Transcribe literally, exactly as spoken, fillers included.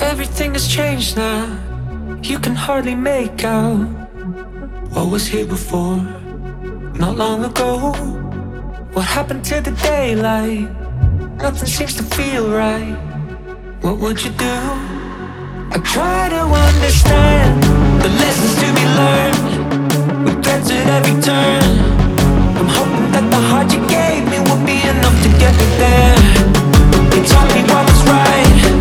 Everything has changed now. You can hardly make out what was here before, not long ago. What happened to the daylight? Nothing seems to feel right. What would you do? I try to understand the lessons to be learned, regrets at every turn. I'm hoping that the heart you gave me will be enough to get me there. You taught me what was right,